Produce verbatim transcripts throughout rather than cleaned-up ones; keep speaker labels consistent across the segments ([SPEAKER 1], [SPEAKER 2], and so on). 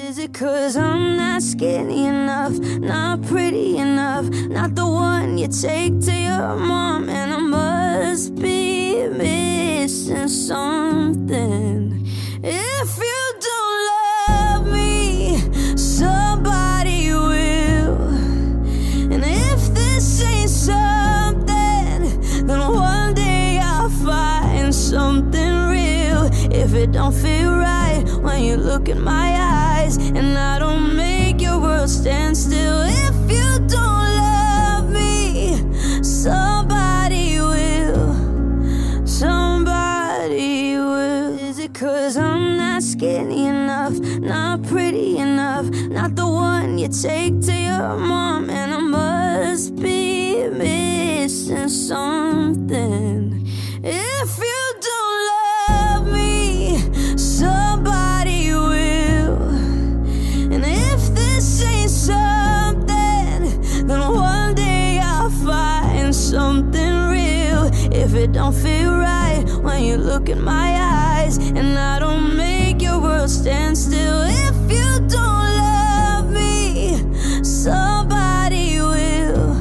[SPEAKER 1] Is it 'cause I'm not skinny enough, not pretty enough, not the one you take to your mom? And I must be missing something. If you don't love me, somebody will. And if this ain't something, then one day I'll find something real. If it don't feel right when you look in my eyes, and I don't make your world stand still. If you don't love me, somebody will. Somebody will. Is it 'cause I'm not skinny enough, not pretty enough, not the one you take to your mom? And I must be missing something. If you don't love me, somebody will. And if this ain't something, then one day I'll find something real. If it don't feel right when you look in my eyes, and I don't make your world stand still. If you don't love me, somebody will.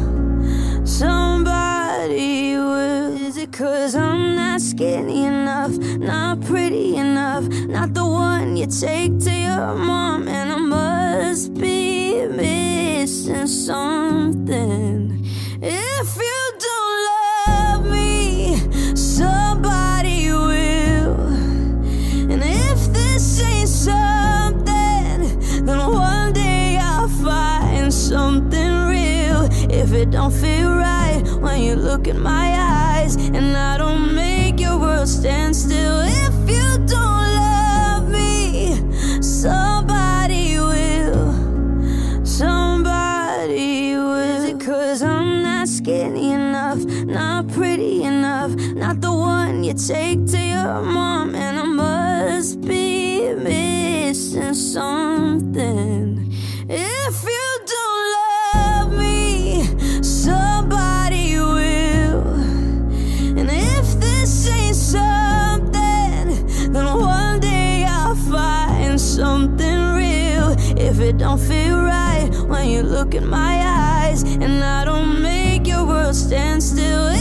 [SPEAKER 1] Somebody will. Is it 'cause I'm not skinny enough, not pretty enough, not the one you take to your mom? And I must be missing something. If you don't love me, somebody will. And if this ain't something, then one day I'll find something real. If it don't feel right when you look in my eyes, and I don't make your world stand still. If you don't love me, somebody will. Somebody will. Is it 'cause I'm not skinny enough, not pretty enough, not the one you take to your mom? And I must be missing something. If you don't love me, somebody will. And if this ain't something, then one day I'll find something real. If it don't feel right when you look in my eyes, and I don't make your world stand still.